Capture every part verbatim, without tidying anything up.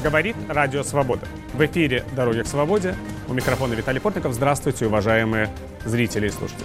Говорит Радио Свобода. В эфире «Дороги к свободе». У микрофона Виталий Портников. Здравствуйте, уважаемые зрители и слушатели.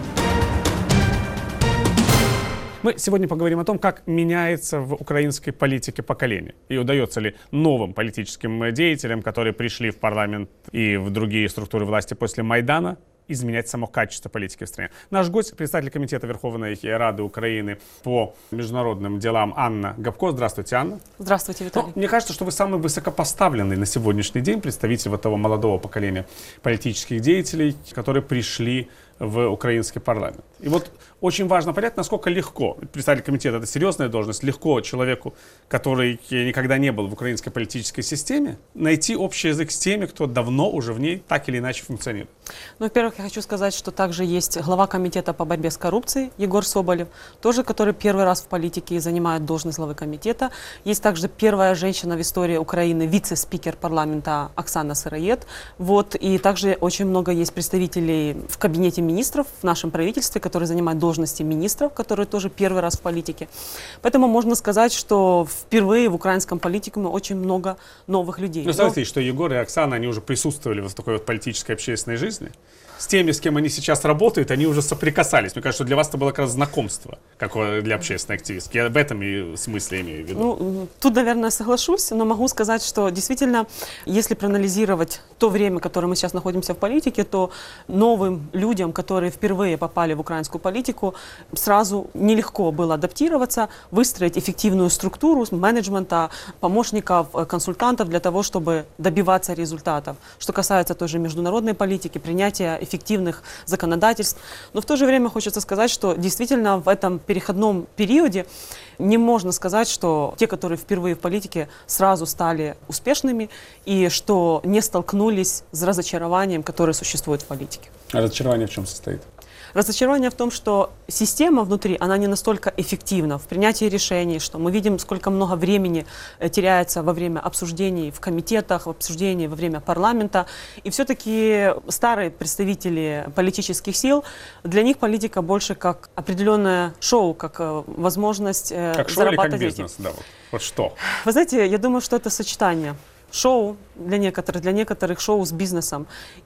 Мы сегодня поговорим о том, как меняется в украинской политике поколение. И удается ли новым политическим деятелям, которые пришли в парламент и в другие структуры власти после Майдана, изменять само качество политики в стране. Наш гость, председатель Комитета Верховной Рады Украины по международным делам Анна Гопко. Здравствуйте, Анна. Здравствуйте, Виталий. Ну, мне кажется, что вы самый высокопоставленный на сегодняшний день представитель вот того молодого поколения политических деятелей, которые пришли в украинский парламент. И вот очень важно понять, насколько легко, представитель комитета — это серьезная должность, легко человеку, который никогда не был в украинской политической системе, найти общий язык с теми, кто давно уже в ней так или иначе функционирует. Ну, во-первых, я хочу сказать, что также есть глава комитета по борьбе с коррупцией Егор Соболев, тоже который первый раз в политике занимает должность главы комитета. Есть также первая женщина в истории Украины, вице-спикер парламента Оксана Сыроед. Вот, и также очень много есть представителей в кабинете министров в нашем правительстве, которые занимают должности министров, которые тоже первый раз в политике. Поэтому можно сказать, что впервые в украинском политикуме очень много новых людей. Ну, знаете, что Егор и Оксана, они уже присутствовали в такой вот политической общественной жизни. С теми, с кем они сейчас работают, они уже соприкасались. Мне кажется, что для вас это было как раз знакомство, как для общественной активистки. Я в этом и смысле имею в виду. Ну, тут, наверное, соглашусь, но могу сказать, что действительно, если проанализировать то время, которое мы сейчас находимся в политике, то новым людям, которые впервые попали в украинскую политику, сразу нелегко было адаптироваться, выстроить эффективную структуру менеджмента, помощников, консультантов для того, чтобы добиваться результатов. Что касается той же международной политики, принятия эффективных законодательств. Но в то же время хочется сказать, что действительно в этом переходном периоде не можно сказать, что те, которые впервые в политике, сразу стали успешными и что не столкнулись с разочарованием, которое существует в политике. А разочарование в чем состоит? Разочарование в том, что система внутри, она не настолько эффективна в принятии решений, что мы видим, сколько много времени теряется во время обсуждений в комитетах, в обсуждении во время парламента. И все-таки старые представители политических сил, для них политика больше как определенное шоу, как возможность как шоу зарабатывать. Или как бизнес, да, вот. Вот что? Вы знаете, я думаю, что это сочетание. Шоу для некоторых, для некоторых шоу с бизнесом.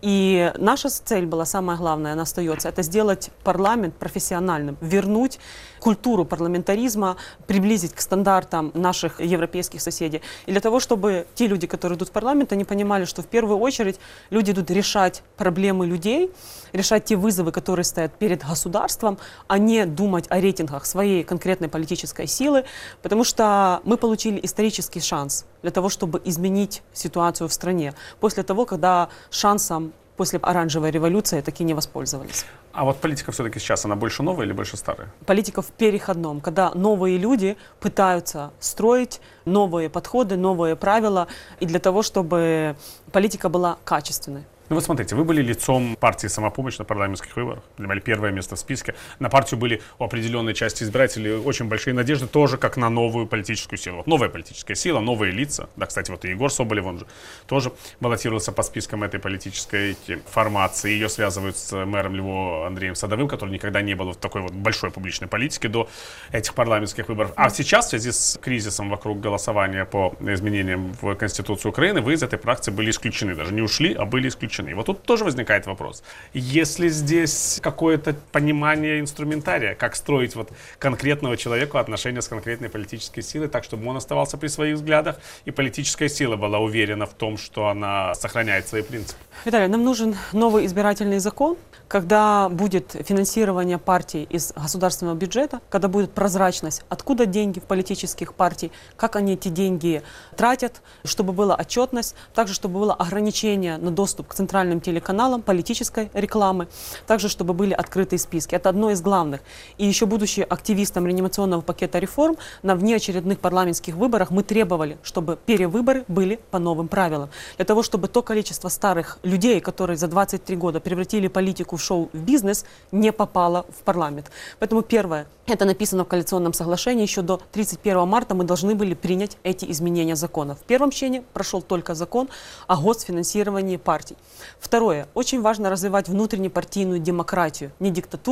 И наша цель была, самая главная, она остается, это сделать парламент профессиональным, вернуть культуру парламентаризма, приблизить к стандартам наших европейских соседей. И для того, чтобы те люди, которые идут в парламент, они понимали, что в первую очередь люди идут решать проблемы людей, решать те вызовы, которые стоят перед государством, а не думать о рейтингах своей конкретной политической силы, потому что мы получили исторический шанс для того, чтобы изменить ситуацию в стране, после того, когда шансом после оранжевой революции таки не воспользовались. А вот политика все-таки сейчас, она больше новая или больше старая? Политика в переходном, когда новые люди пытаются строить новые подходы, новые правила, и для того, чтобы политика была качественной. Ну вот смотрите, вы были лицом партии «Самопомощь» на парламентских выборах, занимали первое место в списке. На партию были у определенной части избирателей очень большие надежды, тоже как на новую политическую силу. Вот новая политическая сила, новые лица. Да, кстати, вот и Егор Соболев, он же тоже баллотировался по спискам этой политической формации. Ее связывают с мэром Львова Андреем Садовым, который никогда не был в такой вот большой публичной политике до этих парламентских выборов. А сейчас, в связи с кризисом вокруг голосования по изменениям в Конституцию Украины, вы из этой фракции были исключены. Даже не ушли, а были исключены. И вот тут тоже возникает вопрос. Если здесь какое-то понимание инструментария, как строить вот конкретного человека отношения с конкретной политической силой, так, чтобы он оставался при своих взглядах, и политическая сила была уверена в том, что она сохраняет свои принципы. Виталий, нам нужен новый избирательный закон, когда будет финансирование партий из государственного бюджета, когда будет прозрачность, откуда деньги в политических партий, как они эти деньги тратят, чтобы была отчетность, также чтобы было ограничение на доступ к центральным телеканалам, политической рекламы, также чтобы были открытые списки. Это одно из главных. И еще будучи активистом реанимационного пакета реформ, на внеочередных парламентских выборах мы требовали, чтобы перевыборы были по новым правилам. Для того, чтобы то количество старых людей, которые за двадцать три года превратили политику в шоу, в бизнес, не попало в парламент. Поэтому первое, это написано в коалиционном соглашении, еще до тридцать первого марта мы должны были принять эти изменения закона. В первом чтении прошел только закон о госфинансировании партий. Второе, очень важно развивать внутреннепартийную демократию, не диктатуру,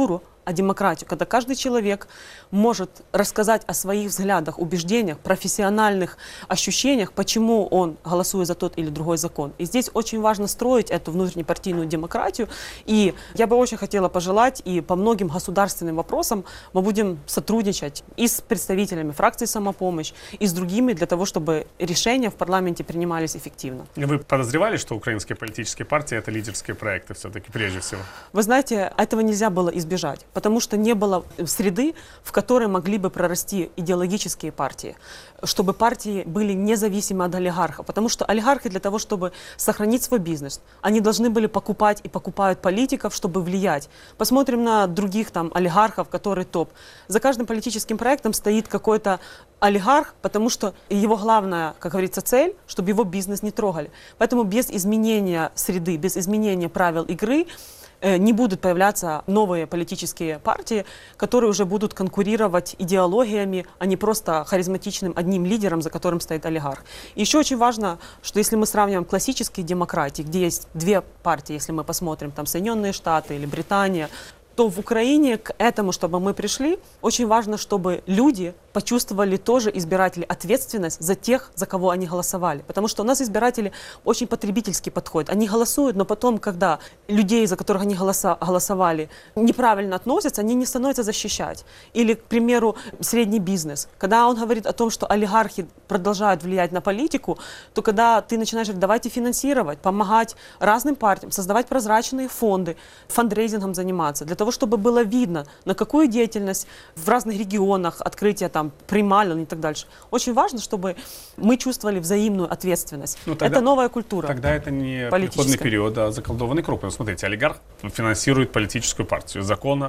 а демократию, когда каждый человек может рассказать о своих взглядах, убеждениях, профессиональных ощущениях, почему он голосует за тот или другой закон. И здесь очень важно строить эту внутреннепартийную демократию. И я бы очень хотела пожелать, и по многим государственным вопросам мы будем сотрудничать и с представителями фракции «Самопомощь», и с другими, для того, чтобы решения в парламенте принимались эффективно. Вы подозревали, что украинские политические партии — это лидерские проекты все-таки прежде всего? Вы знаете, этого нельзя было избежать, потому что не было среды, в которой могли бы прорасти идеологические партии, чтобы партии были независимы от олигархов, потому что олигархи для того, чтобы сохранить свой бизнес, они должны были покупать и покупают политиков, чтобы влиять. Посмотрим на других там олигархов, которые топ. За каждым политическим проектом стоит какой-то олигарх, потому что его главная, как говорится, цель, чтобы его бизнес не трогали. Поэтому без изменения среды, без изменения правил игры не будут появляться новые политические партии, которые уже будут конкурировать идеологиями, а не просто харизматичным одним лидером, за которым стоит олигарх. И еще очень важно, что если мы сравниваем классические демократии, где есть две партии, если мы посмотрим, там Соединенные Штаты или Британия, то в Украине к этому, чтобы мы пришли, очень важно, чтобы люди почувствовали тоже, избиратели, ответственность за тех, за кого они голосовали. Потому что у нас избиратели очень потребительский подход. Они голосуют, но потом, когда людей, за которых они голоса голосовали, неправильно относятся, они не становятся защищать. Или, к примеру, средний бизнес. Когда он говорит о том, что олигархи продолжают влиять на политику, то когда ты начинаешь говорить, давайте финансировать, помогать разным партиям, создавать прозрачные фонды, фандрейзингом заниматься, для того, чтобы было видно, на какую деятельность в разных регионах, открытие там, прималин и так дальше. Очень важно, чтобы мы чувствовали взаимную ответственность. Ну, тогда, это новая культура. Тогда это не переходный период, а заколдованный круг. Ну, смотрите, олигарх финансирует политическую партию. Закона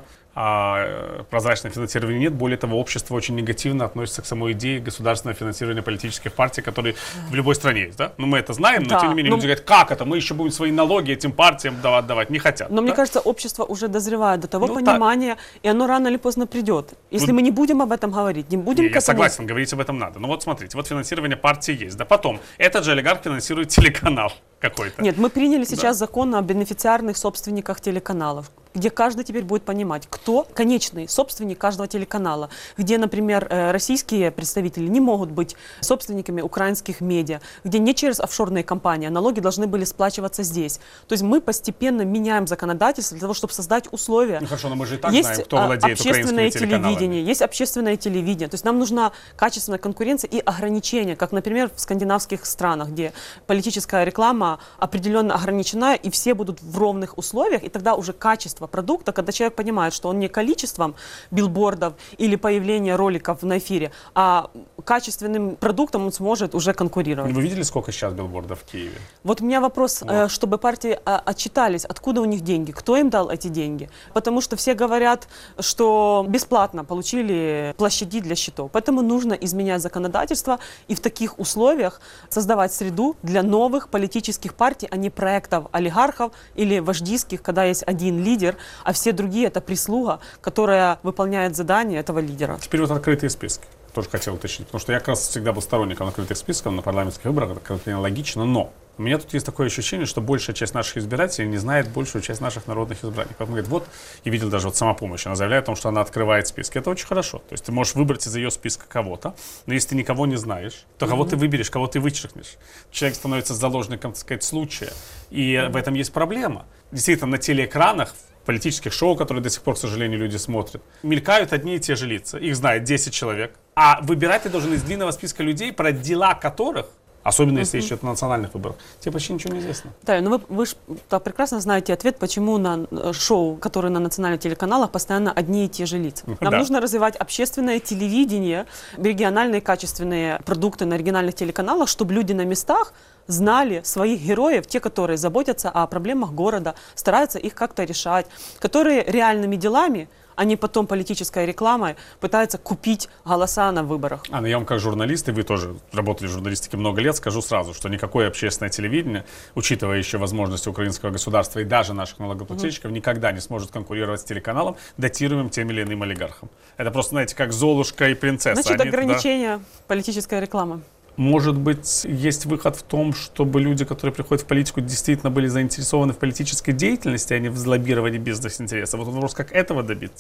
о прозрачном финансировании нет. Более того, общество очень негативно относится к самой идее государственного финансирования политических партий, которые в любой стране есть. Да? Ну, мы это знаем, но да, тем не менее но... люди говорят, как это? Мы еще будем свои налоги этим партиям давать. Не хотят. Но да? Мне кажется, общество уже дозревает до того ну, понимания, так. и оно рано или поздно придет. Если вот. мы не будем об этом говорить, не будем... Не, я согласен, говорить об этом надо. Но вот смотрите, вот финансирование партии есть. Да потом, этот же олигарх финансирует телеканал какой-то. Нет, мы приняли сейчас да. закон о бенефициарных собственниках телеканалов, где каждый теперь будет понимать, кто конечный собственник каждого телеканала, где, например, российские представители не могут быть собственниками украинских медиа, где не через офшорные компании, а налоги должны были сплачиваться здесь. То есть мы постепенно меняем законодательство для того, чтобы создать условия. Ну хорошо, но мы же и так есть знаем, кто владеет общественное телевидение, есть общественное телевидение. То есть нам нужна качественная конкуренция и ограничения, как, например, в скандинавских странах, где политическая реклама определенно ограничена, и все будут в ровных условиях, и тогда уже качество продукта, когда человек понимает, что он не количеством билбордов или появления роликов на эфире, а качественным продуктом он сможет уже конкурировать. Вы видели, сколько сейчас билбордов в Киеве? Вот у меня вопрос, вот. чтобы партии отчитались, откуда у них деньги, кто им дал эти деньги. Потому что все говорят, что бесплатно получили площади для счетов. Поэтому нужно изменять законодательство и в таких условиях создавать среду для новых политических партий, а не проектов олигархов или вождистских, когда есть один лидер, а все другие — это прислуга, которая выполняет задания этого лидера. Теперь вот открытые списки. Тоже хотел уточнить, потому что я как раз всегда был сторонником открытых списков на парламентских выборах, это как-то логично, но у меня тут есть такое ощущение, что большая часть наших избирателей не знает большую часть наших народных избранников. Он говорит, вот, и видел даже вот «Самопомощь», она заявляет о том, что она открывает списки. Это очень хорошо. То есть ты можешь выбрать из ее списка кого-то, но если ты никого не знаешь, то кого mm-hmm. ты выберешь, кого ты вычеркнешь. Человек становится заложником, так сказать, случая. И mm-hmm. в этом есть проблема. Действительно, на телеэкранах, политических шоу, которые до сих пор, к сожалению, люди смотрят, мелькают одни и те же лица. Их знает десять человек. А выбирать ты должен из длинного списка людей, про дела которых, особенно если еще это национальных выборов, тебе почти ничего не известно. Да, но вы, вы же прекрасно знаете ответ, почему на шоу, которые на национальных телеканалах, постоянно одни и те же лица. Нам да. нужно развивать общественное телевидение, региональные качественные продукты на региональных телеканалах, чтобы люди на местах знали своих героев, те, которые заботятся о проблемах города, стараются их как-то решать, которые реальными делами, а не потом политической рекламой пытаются купить голоса на выборах. Анна, я вам как журналист, и вы тоже работали в журналистике много лет, скажу сразу, что никакое общественное телевидение, учитывая еще возможности украинского государства и даже наших налогоплательщиков, mm-hmm. никогда не сможет конкурировать с телеканалом, датируемым тем или иным олигархом. Это просто, знаете, как Золушка и принцесса. Значит, Они, ограничение да... политической рекламы. Может быть, есть выход в том, чтобы люди, которые приходят в политику, действительно были заинтересованы в политической деятельности, а не в лоббировании бизнес-интересов. Вот вопрос, как этого добиться?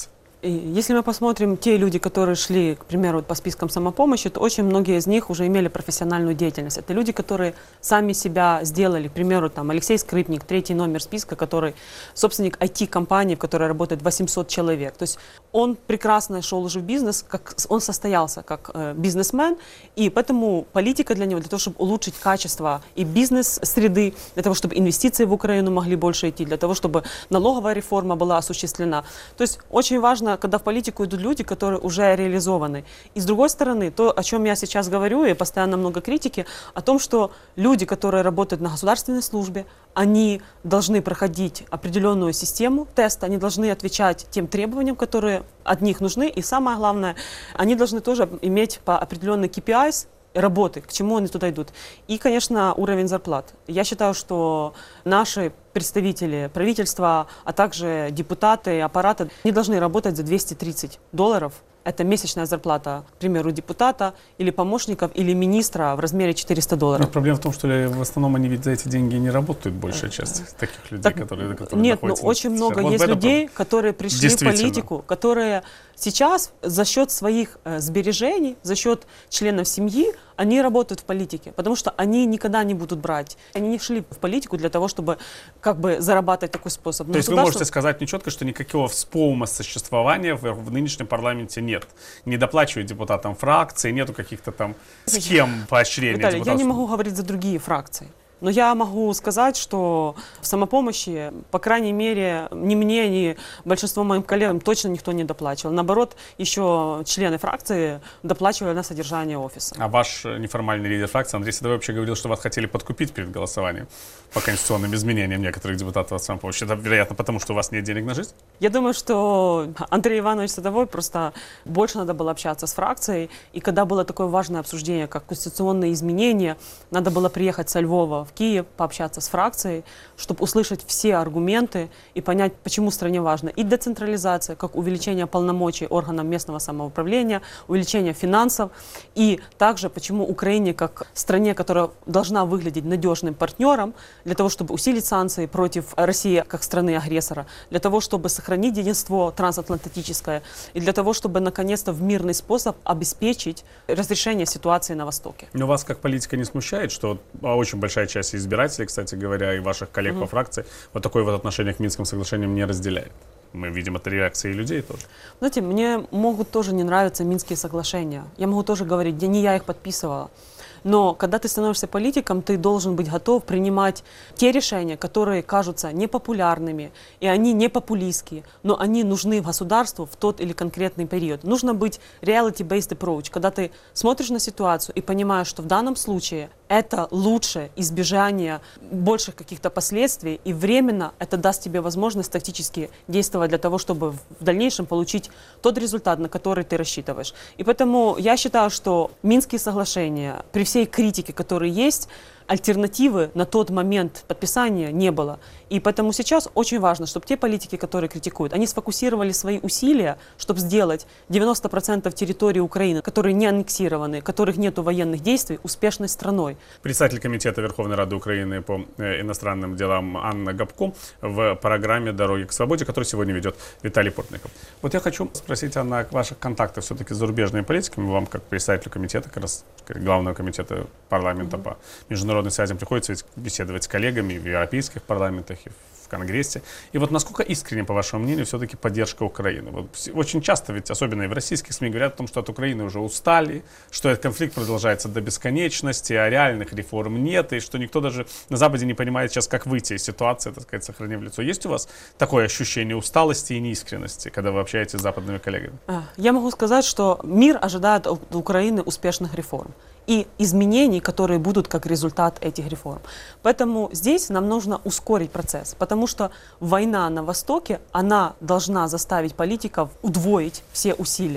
Если мы посмотрим те люди, которые шли, к примеру, по спискам самопомощи, то очень многие из них уже имели профессиональную деятельность. Это люди, которые сами себя сделали. К примеру, там Алексей Скрипник, третий номер списка, который собственник ай ти-компании, в которой работает восемьсот человек. То есть он прекрасно шел уже в бизнес, как, он состоялся как э, бизнесмен, и поэтому политика для него, для того, чтобы улучшить качество и бизнес-среды, для того, чтобы инвестиции в Украину могли больше идти, для того, чтобы налоговая реформа была осуществлена. То есть очень важно, когда в политику идут люди, которые уже реализованы. И с другой стороны, то, о чем я сейчас говорю, и постоянно много критики, о том, что люди, которые работают на государственной службе, они должны проходить определенную систему теста, они должны отвечать тем требованиям, которые от них нужны. И самое главное, они должны тоже иметь по определенной кей пи ай работы, к чему они туда идут. И, конечно, уровень зарплат. Я считаю, что наши представители правительства, а также депутаты, аппараты не должны работать за двести тридцать долларов. Это месячная зарплата, к примеру, депутата или помощников, или министра в размере четыреста долларов. Но проблема в том, что в основном они ведь за эти деньги не работают, большая часть таких людей, так, которые, которые Нет, но находятся... очень много вот есть людей, которые пришли в политику, которые сейчас за счет своих э, сбережений, за счет членов семьи, они работают в политике, потому что они никогда не будут брать. Они не шли в политику для того, чтобы как бы зарабатывать такой способ. Но То есть вы можете сказать мне четко, что никакого вспоума существования в, в нынешнем парламенте нет? Не доплачивают депутатам фракции, нету каких-то там схем поощрения Виталий, депутатов? Я не могу говорить за другие фракции. Но я могу сказать, что в самопомощи, по крайней мере, ни мне, ни большинству моим коллегам точно никто не доплачивал. Наоборот, еще члены фракции доплачивали на содержание офиса. А ваш неформальный лидер фракции Андрей Садовой вообще говорил, что вас хотели подкупить перед голосованием по конституционным изменениям некоторых депутатов от самопомощи. Это, вероятно, потому что у вас нет денег на жизнь? Я думаю, что Андрей Иванович Садовой просто больше надо было общаться с фракцией. И когда было такое важное обсуждение, как конституционные изменения, надо было приехать со Львова в Киев, пообщаться с фракцией, чтобы услышать все аргументы и понять, почему стране важно и децентрализация, как увеличение полномочий органам местного самоуправления, увеличение финансов, и также почему Украине, как стране, которая должна выглядеть надежным партнером, для того, чтобы усилить санкции против России как страны-агрессора, для того, чтобы сохранить единство трансатлантическое и для того, чтобы наконец-то в мирный способ обеспечить разрешение ситуации на Востоке. Но вас как политика не смущает, что очень большая часть избирателей, кстати говоря, и ваших коллег mm-hmm. по фракции вот такое вот отношение к Минским соглашениям не разделяет? Мы видим это реакции людей тоже. Знаете, мне могут тоже не нравиться Минские соглашения. Я могу тоже говорить, не я их подписывала. Но когда ты становишься политиком, ты должен быть готов принимать те решения, которые кажутся непопулярными, и они не популистские, но они нужны государству в тот или конкретный период. Нужно быть reality-based approach, когда ты смотришь на ситуацию и понимаешь, что в данном случае это лучше избежание больших каких-то последствий, и временно это даст тебе возможность тактически действовать для того, чтобы в дальнейшем получить тот результат, на который ты рассчитываешь. И поэтому я считаю, что Минские соглашения, при всей критике, которая есть, альтернативы на тот момент подписания не было. И поэтому сейчас очень важно, чтобы те политики, которые критикуют, они сфокусировали свои усилия, чтобы сделать девяносто процентов территории Украины, которые не аннексированы, которых нету военных действий, успешной страной. Председатель Комитета Верховной Рады Украины по иностранным делам Анна Гопко в программе «Дороги к свободе», которую сегодня ведет Виталий Портников. Вот я хочу спросить, Анна, о ваших контактах все-таки с зарубежными политиками. Вам, как председателю комитета, как раз главного комитета парламента mm-hmm. по международным связям, приходится ведь беседовать с коллегами в европейских парламентах и в Конгрессе. И вот насколько искренне, по вашему мнению, все-таки поддержка Украины? Вот очень часто, ведь особенно и в российских СМИ, говорят о том, что от Украины уже устали, что этот конфликт продолжается до бесконечности, а реальных реформ нет, и что никто даже на Западе не понимает сейчас, как выйти из ситуации, так сказать, сохранив лицо. Есть у вас такое ощущение усталости и неискренности, когда вы общаетесь с западными коллегами? Я могу сказать, что мир ожидает от Украины успешных реформ и изменений, которые будут как результат этих реформ. Поэтому здесь нам нужно ускорить процесс, потому что война на Востоке, она должна заставить политиков удвоить все усилия.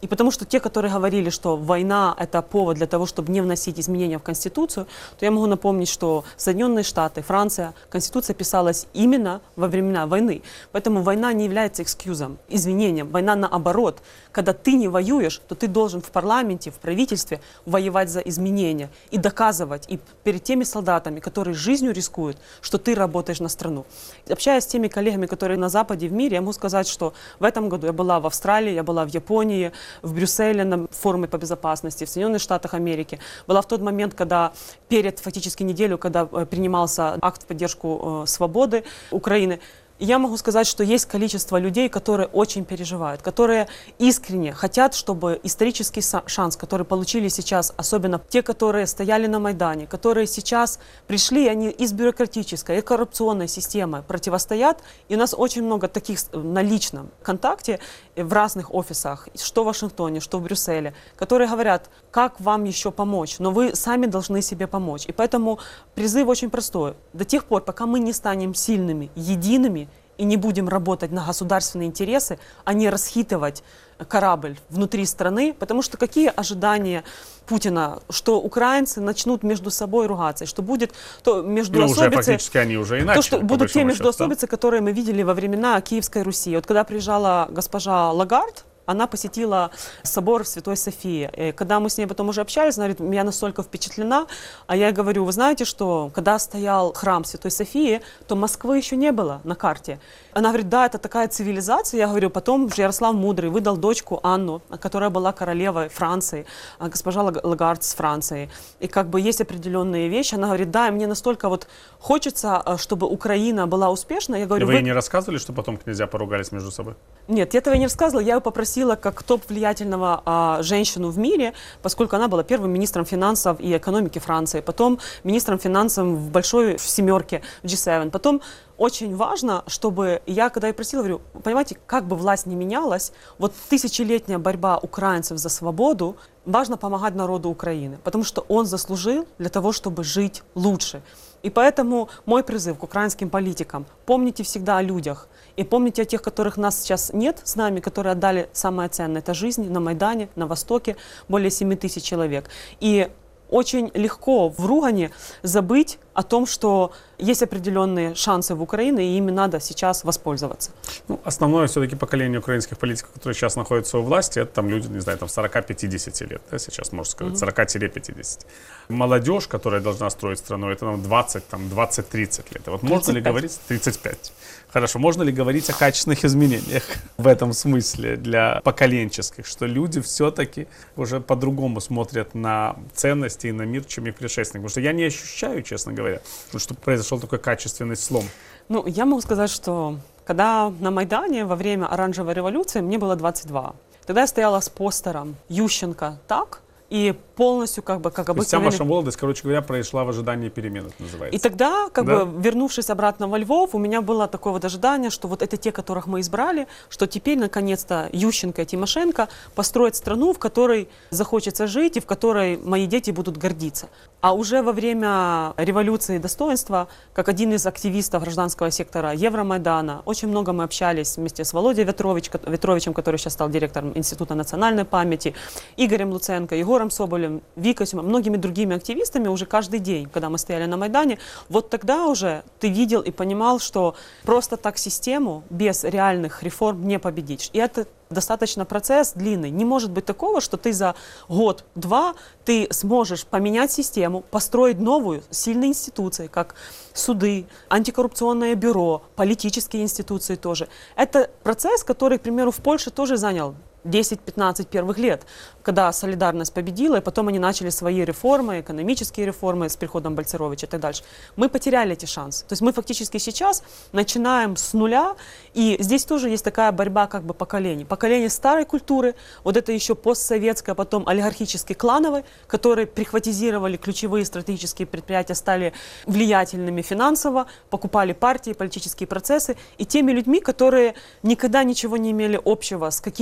И потому что те, которые говорили, что война – это повод для того, чтобы не вносить изменения в Конституцию, то я могу напомнить, что Соединенные Штаты, Франция, Конституция писалась именно во времена войны. Поэтому война не является экскьюзом, извинением. Война наоборот. Когда ты не воюешь, то ты должен в парламенте, в правительстве воевать за изменения и доказывать и перед теми солдатами, которые жизнью рискуют, что ты работаешь на страну. Общаясь с теми коллегами, которые на Западе, в мире, я могу сказать, что в этом году я была в Австралии, я была в Японии, в Брюсселе на форуме по безопасности, в Соединенных Штатах Америки. Была в тот момент, когда перед фактически неделю, когда принимался акт в поддержку э, свободы Украины. Я могу сказать, что есть количество людей, которые очень переживают, которые искренне хотят, чтобы исторический шанс, который получили сейчас, особенно те, которые стояли на Майдане, которые сейчас пришли, они из бюрократической и коррупционной системы противостоят. И у нас очень много таких на личном контакте в разных офисах, что в Вашингтоне, что в Брюсселе, которые говорят, как вам еще помочь, но вы сами должны себе помочь. И поэтому призыв очень простой. До тех пор, пока мы не станем сильными, едиными, и не будем работать на государственные интересы, а не расхитывать корабль внутри страны, потому что какие ожидания Путина, что украинцы начнут между собой ругаться, что будет то междуособицы, ну, уже фактически они уже и начали, то, что будут те междуособицы, да? которые мы видели во времена Киевской Руси. Вот когда приезжала госпожа Лагард, она посетила собор Святой Софии. И когда мы с ней потом уже общались, она говорит, я настолько впечатлена, а я говорю, вы знаете, что когда стоял храм Святой Софии, то Москвы еще не было на карте. Она говорит, да, это такая цивилизация. Я говорю, потом Ярослав Мудрый выдал дочку Анну, которая была королевой Франции, госпожа Лагард с Франции. И как бы есть определенные вещи. Она говорит, да, мне настолько вот хочется, чтобы Украина была успешна. Я говорю, и вы, вы не рассказывали, что потом князья поругались между собой? Нет, я этого не рассказывала. Я ее попросила как топ-влиятельного а, женщину в мире, поскольку она была первым министром финансов и экономики Франции, потом министром финансов в большой в семерке, в джи семь. Потом очень важно, чтобы я, когда я просила, говорю, понимаете, как бы власть не менялась, вот тысячелетняя борьба украинцев за свободу, важно помогать народу Украины, потому что он заслужил для того, чтобы жить лучше. И поэтому мой призыв к украинским политикам, помните всегда о людях, и помните о тех, которых нас сейчас нет с нами, которые отдали самое ценное, это жизнь на Майдане, на Востоке, более семи тысяч человек. И очень легко в ругане забыть о том, что есть определенные шансы в Украине, и ими надо сейчас воспользоваться. Ну, основное все-таки поколение украинских политиков, которые сейчас находятся у власти, это там люди, не знаю, там сорока-пятидесяти лет, да, сейчас можно сказать, сорока-пятидесяти. Молодежь, которая должна строить страну, это нам двадцать, там, двадцать-тридцать лет. И вот можно ли говорить тридцать пять? Хорошо, можно ли говорить о качественных изменениях в этом смысле для поколенческих, что люди все-таки уже по-другому смотрят на ценности и на мир, чем их предшественник? Потому что я не ощущаю, честно говоря, что произошел такой качественный слом. Ну, я могу сказать, что когда на Майдане во время Оранжевой революции мне было двадцать два. Тогда я стояла с постером Ющенко так, и полностью, как бы, как обычно... Вся ваша молодость, короче говоря, прошла в ожидании перемен, это называется. И тогда, как да? бы, вернувшись обратно во Львов, у меня было такое вот ожидание, что вот это те, которых мы избрали, что теперь, наконец-то, Ющенко и Тимошенко построят страну, в которой захочется жить и в которой мои дети будут гордиться. А уже во время революции достоинства, как один из активистов гражданского сектора Евромайдана, очень много мы общались вместе с Володей Ветрович, Ветровичем, который сейчас стал директором Института национальной памяти, Игорем Луценко, Егором Соболем, Викой Сюма, многими другими активистами уже каждый день, когда мы стояли на Майдане, вот тогда уже ты видел и понимал, что просто так систему без реальных реформ не победить. И это достаточно процесс длинный. Не может быть такого, что ты за год-два ты сможешь поменять систему, построить новую, сильные институции, как суды, антикоррупционное бюро, политические институции тоже. Это процесс, который, к примеру, в Польше тоже занял десять-пятнадцать первых лет, когда солидарность победила, и потом они начали свои реформы, экономические реформы с приходом Бальцеровича и так дальше. Мы потеряли эти шансы. То есть мы фактически сейчас начинаем с нуля, и здесь тоже есть такая борьба как бы поколений. Поколение старой культуры, вот это еще постсоветское, потом олигархически клановой, которые прихватизировали ключевые стратегические предприятия, стали влиятельными финансово, покупали партии, политические процессы, и теми людьми, которые никогда ничего не имели общего с каким-то криминальным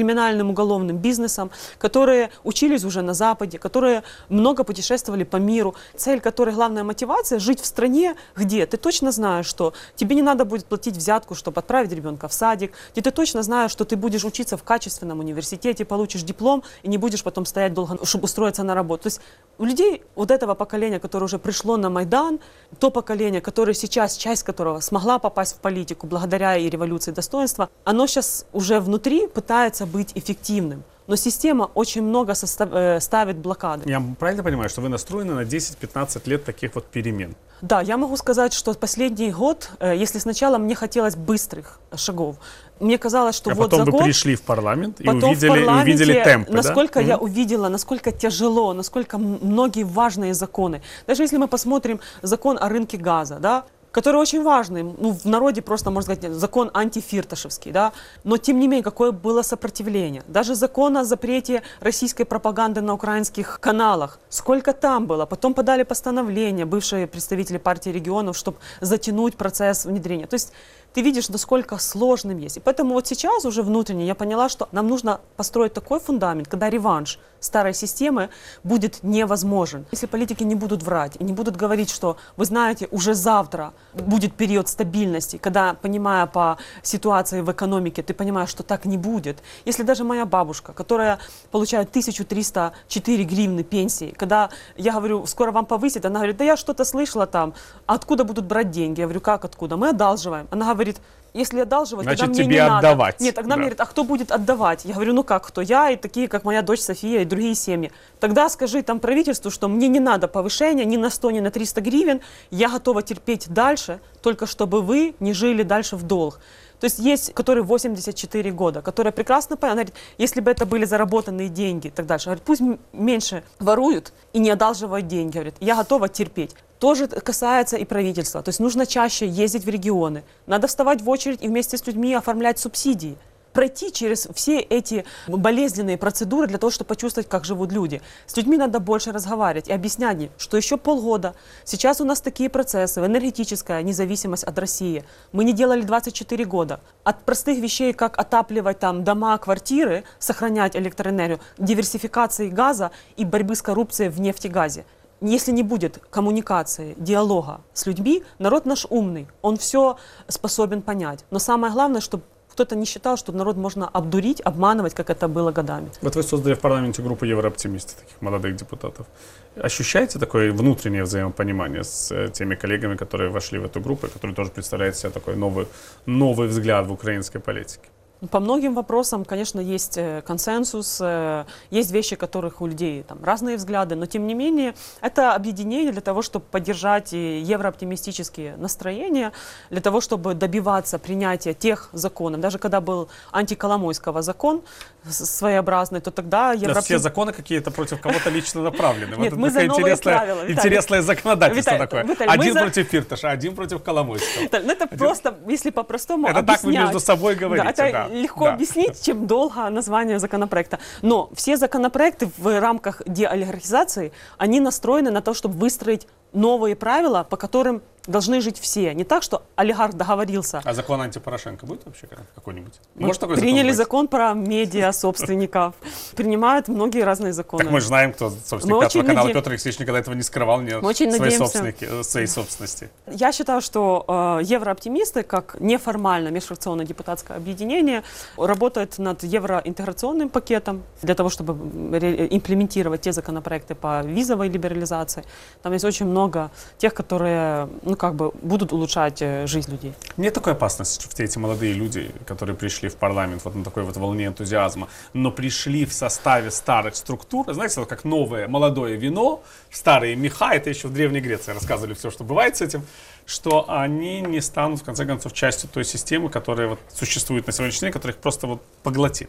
криминальным уголовным бизнесом, которые учились уже на Западе, которые много путешествовали по миру, цель которой, главная мотивация, жить в стране, где ты точно знаешь, что тебе не надо будет платить взятку, чтобы отправить ребенка в садик, где ты точно знаешь, что ты будешь учиться в качественном университете, получишь диплом и не будешь потом стоять долго, чтобы устроиться на работу. То есть у людей вот этого поколения, которое уже пришло на Майдан, то поколение, которое сейчас, часть которого смогла попасть в политику благодаря и революции достоинства, оно сейчас уже внутри пытается быть эффективным. Но система очень много состав, э, ставит блокады. Я правильно понимаю, что вы настроены на десять-пятнадцать лет таких вот перемен? Да, я могу сказать, что последний год, э, если сначала мне хотелось быстрых шагов, мне казалось, что а вот потом за вы год, пришли в парламент и потом увидели, в парламенте, увидели темпы, насколько да? я Mm-hmm. увидела, насколько тяжело, насколько многие важные законы. Даже если мы посмотрим закон о рынке газа, да, который очень важный, ну, в народе просто, можно сказать, закон антифирташевский, да, но тем не менее, какое было сопротивление. Даже закон о запрете российской пропаганды на украинских каналах, сколько там было. Потом подали постановление бывшие представители партии регионов, чтобы затянуть процесс внедрения. То есть ты видишь, насколько сложным есть. И поэтому вот сейчас уже внутренне я поняла, что нам нужно построить такой фундамент, когда реванш старой системы будет невозможен. Если политики не будут врать и не будут говорить, что, вы знаете, уже завтра будет период стабильности, когда, понимая по ситуации в экономике, ты понимаешь, что так не будет. Если даже моя бабушка, которая получает тысячу триста четыре гривны пенсии, когда я говорю, скоро вам повысят, она говорит, да я что-то слышала там, откуда будут брать деньги? Я говорю, как откуда? Мы одалживаем. Она говорит, если одалживать, значит, тогда мне тебе не отдавать. надо. Нет, тогда да. мне говорит, а кто будет отдавать? Я говорю, ну как кто? Я и такие, как моя дочь София и другие семьи. Тогда скажи там правительству, что мне не надо повышения ни на сто, ни на триста гривен, я готова терпеть дальше, только чтобы вы не жили дальше в долг. То есть есть, который восемьдесят четыре года, которая прекрасно понимает, она говорит, если бы это были заработанные деньги и так дальше, говорит, пусть меньше воруют и не одалживают деньги, говорит, я готова терпеть. Тоже касается и правительства, то есть нужно чаще ездить в регионы, надо вставать в очередь и вместе с людьми оформлять субсидии. Пройти через все эти болезненные процедуры для того, чтобы почувствовать, как живут люди. С людьми надо больше разговаривать и объяснять им, что еще полгода. Сейчас у нас такие процессы, энергетическая независимость от России. Мы не делали двадцать четыре года. От простых вещей, как отапливать там дома, квартиры, сохранять электроэнергию, диверсификации газа и борьбы с коррупцией в нефтегазе. Если не будет коммуникации, диалога с людьми, народ наш умный, он все способен понять. Но самое главное, чтобы кто-то не считал, что народ можно обдурить, обманывать, как это было годами. Вот вы создали в парламенте группу еврооптимистов, таких молодых депутатов. Ощущаете такое внутреннее взаимопонимание с теми коллегами, которые вошли в эту группу, которые тоже представляют себе такой новый, новый взгляд в украинской политике? По многим вопросам, конечно, есть консенсус, есть вещи, которых у людей там разные взгляды, но тем не менее это объединение для того, чтобы поддержать еврооптимистические настроения, для того, чтобы добиваться принятия тех законов. Даже когда был антиколомойского закон своеобразный, то тогда еврооптим... Все законы какие-то против кого-то лично направлены. Нет, мы за новые правила. Интересное законодательство такое. Один за... против Фирташа, один против Коломойского. Ну это просто, если по-простому это объяснять. Так вы между собой говорите, да. да. Легко да. объяснить, чем долго название законопроекта. Но все законопроекты в рамках деолигархизации, они настроены на то, чтобы выстроить новые правила, по которым должны жить все. Не так, что олигарх договорился. А закон антипорошенко будет вообще какой-нибудь? Может, такой приняли закон, закон про медиа собственников. Принимают многие разные законы. Так мы же знаем, кто собственник Пятого канала. Петр Алексеевич никогда этого не скрывал, не своей, своей собственности. Я считаю, что э, еврооптимисты, как неформальное межфракционное депутатское объединение, работают над евроинтеграционным пакетом для того, чтобы имплементировать те законопроекты по визовой либерализации. Там есть очень много тех, которые ну, как бы будут улучшать жизнь людей. Нет такой опасности, что эти молодые люди, которые пришли в парламент вот на такой вот волне энтузиазма, но пришли в составе старых структур, знаете, вот как новое молодое вино, старые меха, это еще в Древней Греции рассказывали все, что бывает с этим, что они не станут, в конце концов, частью той системы, которая вот существует на сегодняшний день, которая их просто вот поглотит.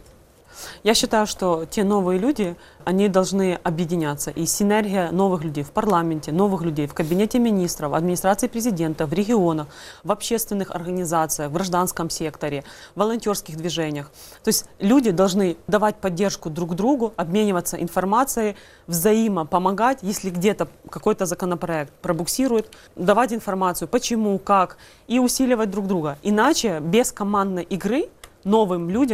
Я считаю, что те новые люди, они должны объединяться. И синергия новых людей в парламенте, новых людей в кабинете министров, администрации президента, в регионах, в общественных организациях, в гражданском секторе, в волонтерских движениях. То есть люди должны давать поддержку друг другу, обмениваться информацией, взаимопомогать, если где-то какой-то законопроект пробуксирует, давать информацию, почему, как, и усиливать друг друга. Иначе без командной игры новым людям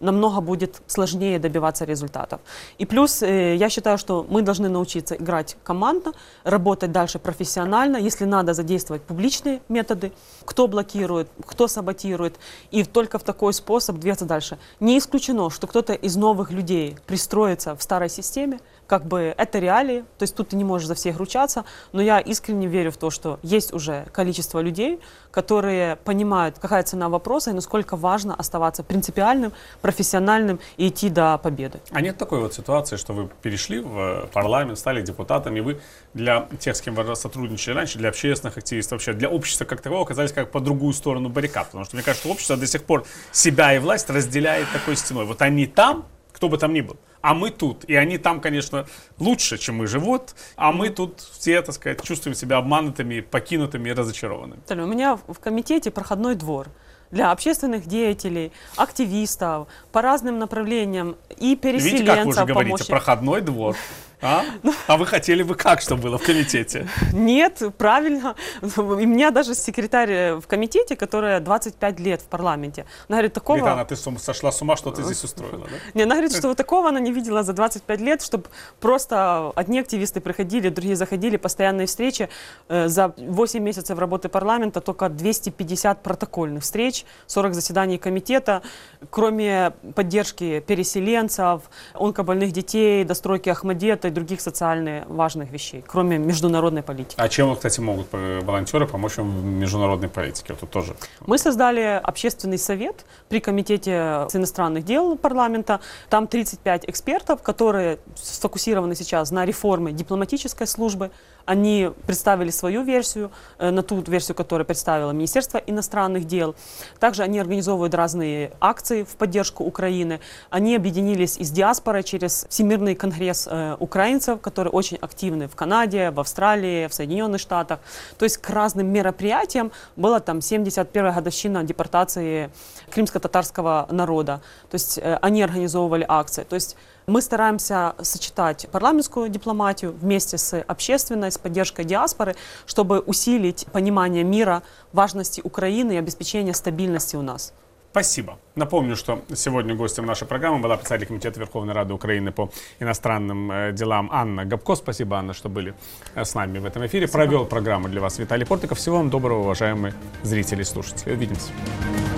намного будет сложнее добиваться результатов. И плюс э, я считаю, что мы должны научиться играть командно, работать дальше профессионально, если надо задействовать публичные методы, кто блокирует, кто саботирует, и только в такой способ двигаться дальше. Не исключено, что кто-то из новых людей пристроится в старой системе, как бы это реалии, то есть тут ты не можешь за всех ручаться, но я искренне верю в то, что есть уже количество людей, которые понимают, какая цена вопроса и насколько важно оставаться принципиальным, профессиональным и идти до победы. А нет такой вот ситуации, что вы перешли в парламент, стали депутатами, и вы для тех, с кем вы сотрудничали раньше, для общественных активистов, вообще для общества как такового оказались как по другую сторону баррикад, потому что мне кажется, что общество до сих пор себя и власть разделяет такой стеной. Вот они там, кто бы там ни был, а мы тут. И они там, конечно, лучше, чем мы живут, а мы тут все, так сказать, чувствуем себя обманутыми, покинутыми и разочарованными. У меня в комитете проходной двор для общественных деятелей, активистов, по разным направлениям и переселенцев. Видите, как вы уже говорите, помощник. проходной двор. А? а вы хотели бы как, что было в комитете? Нет, правильно. И меня даже секретарь в комитете, которая двадцать пять лет в парламенте, она говорит, такого... Говорит, Анна, ты сошла с ума, что ты здесь устроила, да? Не, она говорит, что вот такого она не видела за двадцать пять лет, чтобы просто одни активисты приходили, другие заходили, постоянные встречи. За восемь месяцев работы парламента только двести пятьдесят протокольных встреч, сорок заседаний комитета, кроме поддержки переселенцев, онкобольных детей, достройки Ахмадета и других социально важных вещей, кроме международной политики. А чем, кстати, могут волонтеры помочь вам в международной политике? Тут тоже. Мы создали общественный совет при комитете иностранных дел парламента. Там тридцать пять экспертов, которые сфокусированы сейчас на реформе дипломатической службы. Они представили свою версию, на ту версию, которую представило Министерство иностранных дел. Также они организовывают разные акции в поддержку Украины. Они объединились из диаспоры через Всемирный конгресс украинцев, которые очень активны в Канаде, в Австралии, в Соединенных Штатах. То есть к разным мероприятиям была там семьдесят первая годовщина депортации крымско-татарского народа. То есть они организовывали акции. То есть мы стараемся сочетать парламентскую дипломатию вместе с общественной, с поддержкой диаспоры, чтобы усилить понимание мира, важности Украины и обеспечения стабильности у нас. Спасибо. Напомню, что сегодня гостем нашей программы была председатель Комитета Верховной Рады Украины по иностранным делам Анна Гопко. Спасибо, Анна, что были с нами в этом эфире. Спасибо. Провел программу для вас Виталий Портников. Всего вам доброго, уважаемые зрители и слушатели. Увидимся.